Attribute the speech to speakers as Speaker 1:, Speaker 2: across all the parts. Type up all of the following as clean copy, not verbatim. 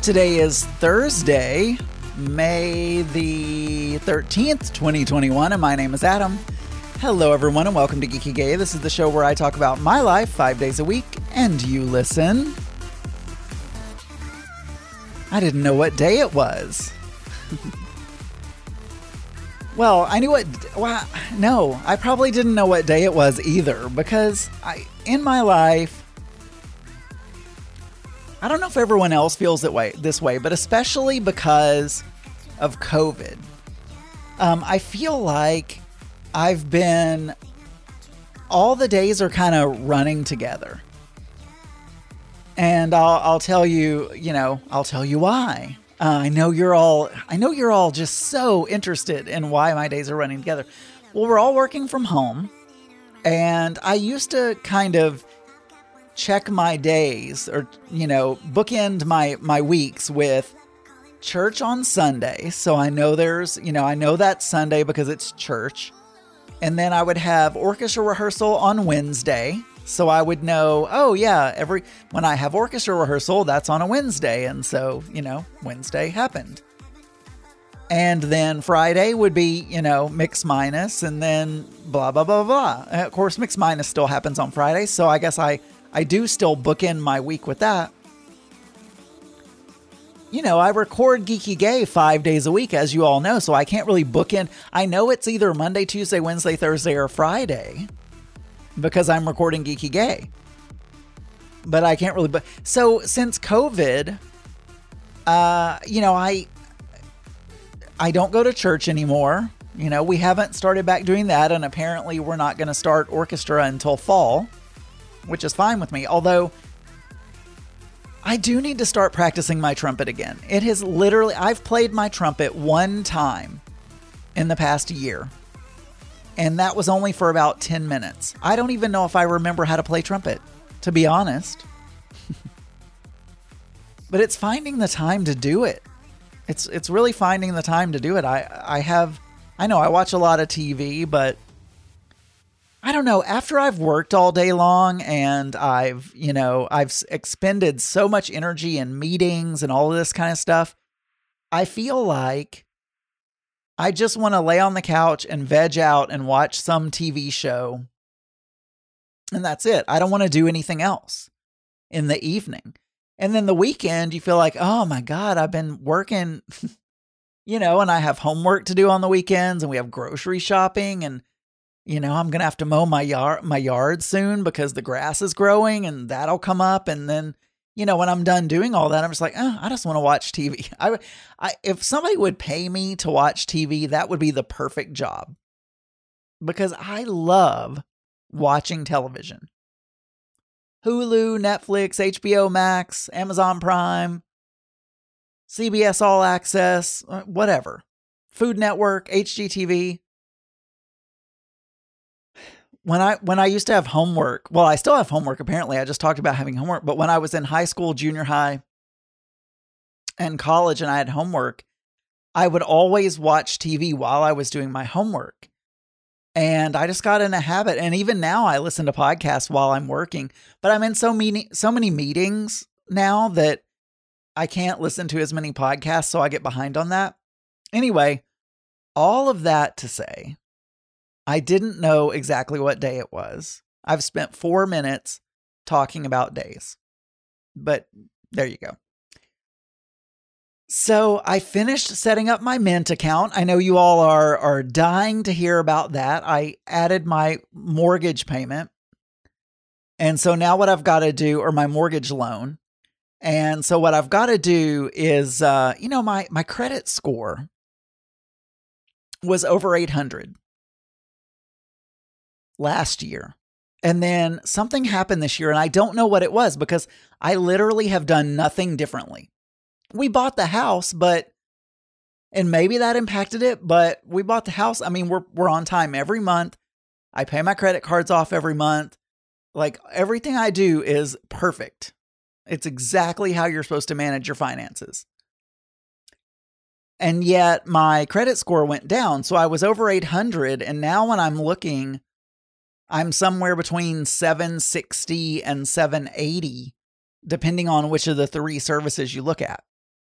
Speaker 1: Today is Thursday, May the 13th, 2021, and my name is Adam. Hello, everyone, and welcome to Geeky Gay. This is the show where I talk about my life 5 days a week, and you listen. I didn't know what day it was. Well, I knew I probably didn't know what day it was either, because in my life, I don't know if everyone else feels this way, but especially because of COVID, I feel like all the days are kind of running together. And I'll tell you why. I know you're all just so interested in why my days are running together. Well, we're all working from home, and I used to kind of check my days or, bookend my weeks with church on Sunday. So I know I know that's Sunday because it's church. And then I would have orchestra rehearsal on Wednesday. So I would know, when I have orchestra rehearsal, that's on a Wednesday. And so, Wednesday happened. And then Friday would be, mix minus, and then blah, blah, blah, blah. And of course, mix minus still happens on Friday. So I guess I do still bookend my week with that. I record Geeky Gay 5 days a week, as you all know, so I can't really bookend. I know it's either Monday, Tuesday, Wednesday, Thursday, or Friday because I'm recording Geeky Gay. But I can't really. So since COVID, I don't go to church anymore. We haven't started back doing that, and apparently we're not going to start orchestra until fall, which is fine with me. Although I do need to start practicing my trumpet again. I've played my trumpet one time in the past year, and that was only for about 10 minutes. I don't even know if I remember how to play trumpet, to be honest. But it's finding the time to do it. It's really finding the time to do it. I know I watch a lot of TV, but I don't know, after I've worked all day long and I've expended so much energy in meetings and all of this kind of stuff, I feel like I just want to lay on the couch and veg out and watch some TV show. And that's it. I don't want to do anything else in the evening. And then the weekend, you feel like, oh my God, I've been working, and I have homework to do on the weekends, and we have grocery shopping, and I'm going to have to mow my yard soon because the grass is growing, and that'll come up. And then, when I'm done doing all that, I'm just like, I just want to watch TV. If somebody would pay me to watch TV, that would be the perfect job, because I love watching television. Hulu, Netflix, HBO Max, Amazon Prime, CBS All Access, whatever. Food Network, HGTV. When I used to have homework, well, I still have homework, apparently. I just talked about having homework. But when I was in high school, junior high, and college, and I had homework, I would always watch TV while I was doing my homework. And I just got in a habit. And even now I listen to podcasts while I'm working. But I'm in so many meetings now that I can't listen to as many podcasts, so I get behind on that. Anyway, all of that to say, I didn't know exactly what day it was. I've spent 4 minutes talking about days. But there you go. So I finished setting up my Mint account. I know you all are dying to hear about that. I added my mortgage payment. And so now what I've got to do, or my mortgage loan. And so what I've got to do is, my credit score was over 800 last year. And then something happened this year, and I don't know what it was because I literally have done nothing differently. We bought the house, and maybe that impacted it, but we bought the house. I mean, we're on time every month. I pay my credit cards off every month. Like, everything I do is perfect. It's exactly how you're supposed to manage your finances. And yet my credit score went down. So I was over 800. And now when I'm looking, I'm somewhere between 760 and 780, depending on which of the three services you look at.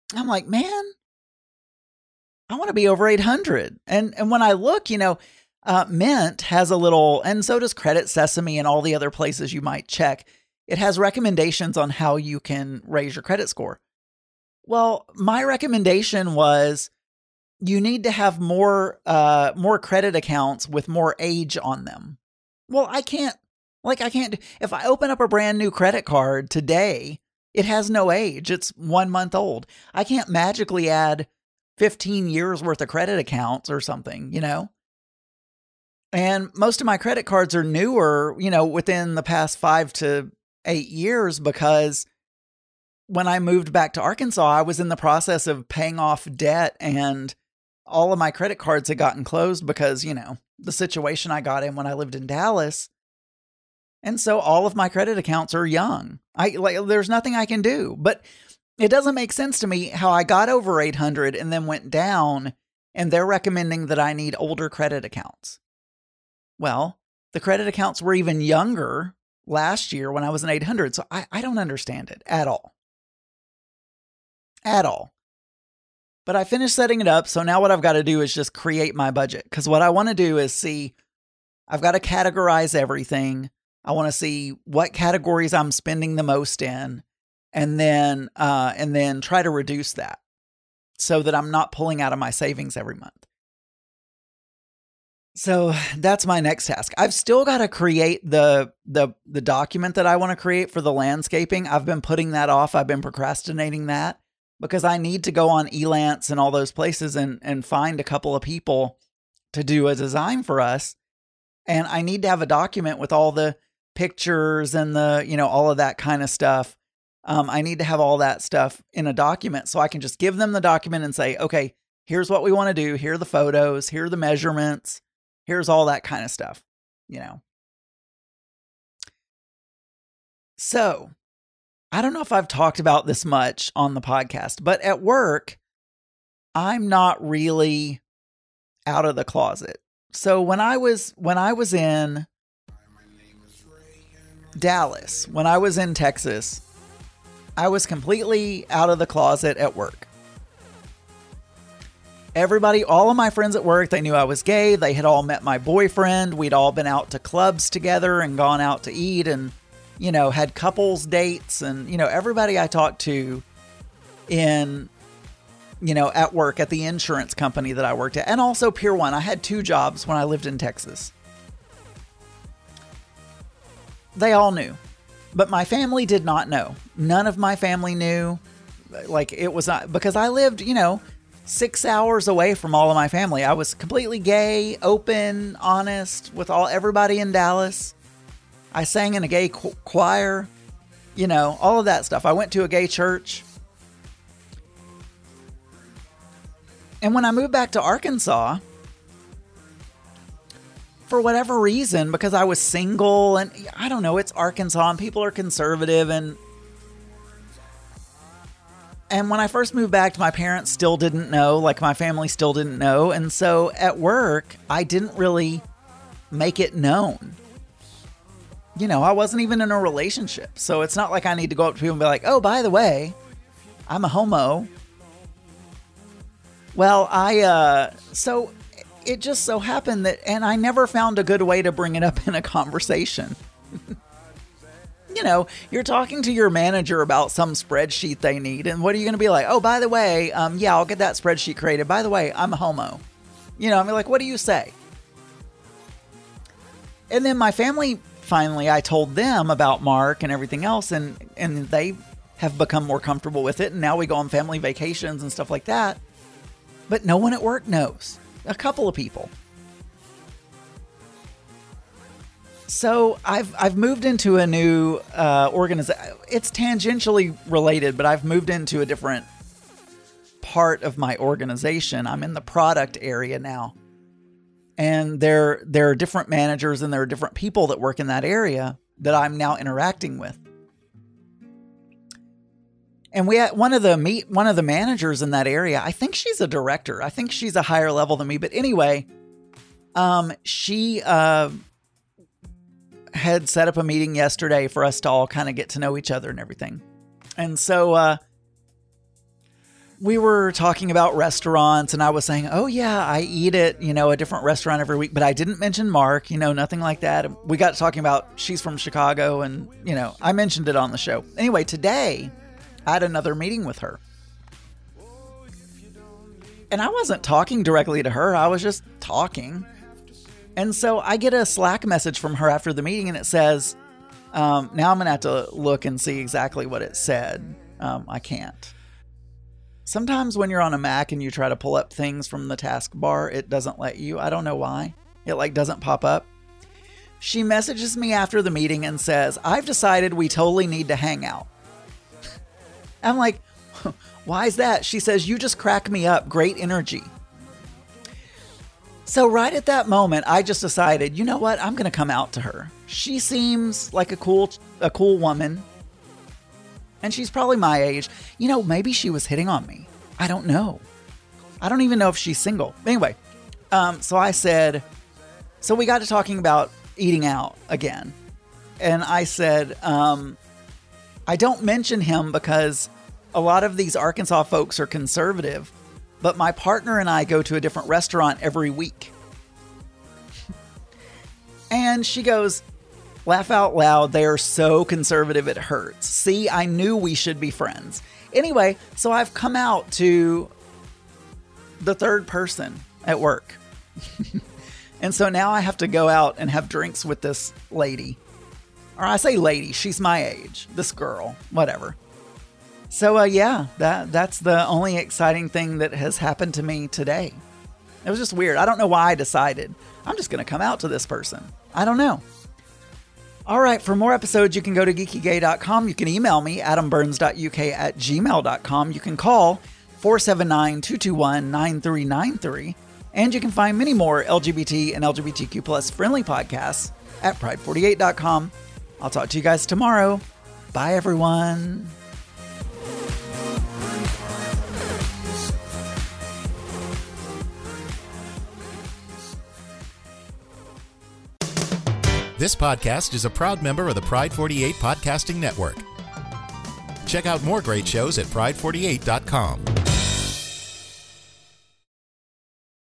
Speaker 1: I'm like, man, I want to be over 800. And when I look, Mint has a little, and so does Credit Sesame and all the other places you might check. It has recommendations on how you can raise your credit score. Well, my recommendation was you need to have more credit accounts with more age on them. Well, I can't, if I open up a brand new credit card today, it has no age. It's 1 month old. I can't magically add 15 years worth of credit accounts or something, And most of my credit cards are newer, within the past 5 to 8 years, because when I moved back to Arkansas, I was in the process of paying off debt, and all of my credit cards had gotten closed because, the situation I got in when I lived in Dallas. And so all of my credit accounts are young. There's nothing I can do, but it doesn't make sense to me how I got over 800 and then went down, and they're recommending that I need older credit accounts. Well, the credit accounts were even younger last year when I was in 800. So I don't understand it at all. At all. But I finished setting it up. So now what I've got to do is just create my budget. Because what I want to do is I've got to categorize everything. I want to see what categories I'm spending the most in, and then try to reduce that so that I'm not pulling out of my savings every month. So that's my next task. I've still got to create the document that I want to create for the landscaping. I've been putting that off. I've been procrastinating that because I need to go on Elance and all those places and find a couple of people to do a design for us. And I need to have a document with all the pictures and all of that kind of stuff. I need to have all that stuff in a document so I can just give them the document and say, okay, here's what we want to do. Here are the photos. Here are the measurements. Here's all that kind of stuff, So I don't know if I've talked about this much on the podcast, but at work, I'm not really out of the closet. So when I was in Dallas, when I was in Texas, I was completely out of the closet at work. Everybody, all of my friends at work, they knew I was gay. They had all met my boyfriend. We'd all been out to clubs together and gone out to eat and, had couples dates. And, everybody I talked to in, at work at the insurance company that I worked at, and also Pier 1. I had 2 jobs when I lived in Texas. They all knew, but my family did not know. None of my family knew. It was not, because I lived, 6 hours away from all of my family. I was completely gay, open, honest with everybody in Dallas. I sang in a gay choir, all of that stuff. I went to a gay church. And when I moved back to Arkansas, for whatever reason, because I was single and I don't know, it's Arkansas and people are conservative, and when I first moved back, my parents still didn't know, my family still didn't know. And so at work, I didn't really make it known. I wasn't even in a relationship. So it's not like I need to go up to people and be like, oh, by the way, I'm a homo. Well, so it just so happened that, and I never found a good way to bring it up in a conversation. You're talking to your manager about some spreadsheet they need. And what are you going to be like? Oh, by the way, I'll get that spreadsheet created. By the way, I'm a homo. What do you say? And then my family, finally, I told them about Mark and everything else. And they have become more comfortable with it. And now we go on family vacations and stuff like that. But no one at work knows. A couple of people. So I've moved into a new organization. It's tangentially related, but I've moved into a different part of my organization. I'm in the product area now. And there are different managers and there are different people that work in that area that I'm now interacting with. And we had one of the managers in that area. I think she's a director. I think she's a higher level than me. But anyway, she had set up a meeting yesterday for us to all kind of get to know each other and everything. And so we were talking about restaurants, and I was saying, oh yeah, I eat at, a different restaurant every week, but I didn't mention Mark, nothing like that. We got to talking about she's from Chicago, and, I mentioned it on the show. Anyway, today I had another meeting with her. And I wasn't talking directly to her. I was just talking. And so I get a Slack message from her after the meeting, and it says, now I'm going to have to look and see exactly what it said. I can't. Sometimes when you're on a Mac and you try to pull up things from the taskbar, it doesn't let you. I don't know why. It doesn't pop up. She messages me after the meeting and says, I've decided we totally need to hang out. I'm like, why is that? She says, you just crack me up. Great energy. So right at that moment, I just decided, you know what? I'm going to come out to her. She seems like a cool woman. And she's probably my age. Maybe she was hitting on me. I don't know. I don't even know if she's single. Anyway, so I said, so we got to talking about eating out again. And I said, I don't mention him because a lot of these Arkansas folks are conservative, but my partner and I go to a different restaurant every week. And she goes, laugh out loud. They are so conservative it hurts. See, I knew we should be friends. Anyway, so I've come out to the third person at work. And so now I have to go out and have drinks with this lady. Or I say lady, she's my age. This girl, whatever. So yeah, that's the only exciting thing that has happened to me today. It was just weird. I don't know why I decided I'm just going to come out to this person. I don't know. All right, for more episodes, you can go to geekygay.com. You can email me, adamburns.uk@gmail.com. You can call 479-221-9393. And you can find many more LGBT and LGBTQ plus friendly podcasts at pride48.com. I'll talk to you guys tomorrow. Bye, everyone.
Speaker 2: This podcast is a proud member of the Pride 48 Podcasting Network. Check out more great shows at pride48.com.